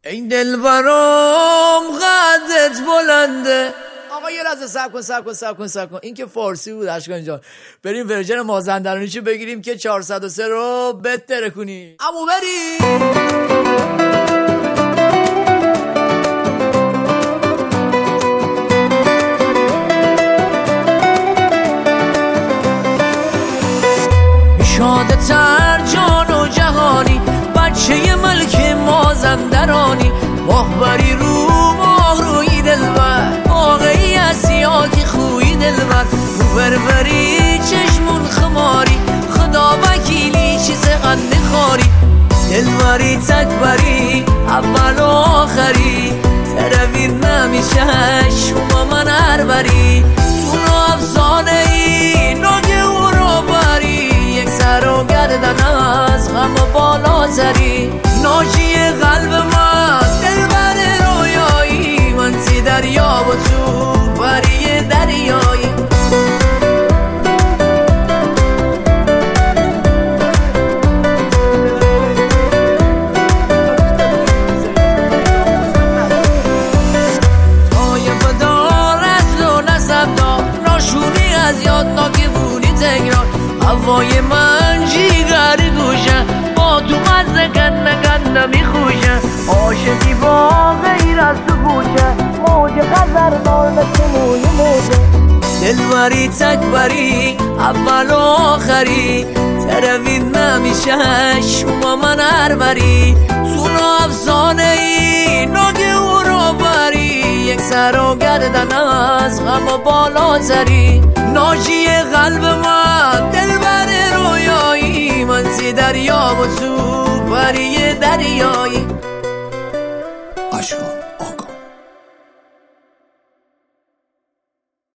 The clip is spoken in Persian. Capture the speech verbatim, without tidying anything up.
این دل برام قدت بلنده. آقا یه لحظه صبر کن صبر کن صبر کن صبر کن این که فارسی بود اشکان جان. بریم ورژن مازندرانیشو بگیریم که چهارصد و سه رو بهتره کنی. امو بریم. شاده تر جان و جهانی، بچه ملک مازندرانی، ماهبری رو ماه روی دلبر، واقعی اسیا که خوی دلبر، بربری چشمون خماری، خدا وکیلی چیز قند خاری، دلبری تکبری اول و آخری، ترویر نمیشه شما من هر بری، تو افسانه ای ناگه و رو بری، یک سر و گردن از غم و بالا تری، ناجی قلب من دلبر رویایی، من تی دریا و تو بری دریایی. طایفه دار اصل و نسب دار، ناشونی از یاد ناکبونی تکرار، هوای من جیگری گوشه، با تو مزه گنده گنده میخوشه، عاشقی با غیر از تو گوشه، موج خزر نال مثل موی موجه، دلبری تکبری اول و آخری، تروید نمیشه شما من هر بری، تو افسانه ای ناگه و رو بری، یک سر و گردن از غم و بالا تری، ناجی قلب من دلبر رویایی، من تی دریا و تو بری دریایی. اشکان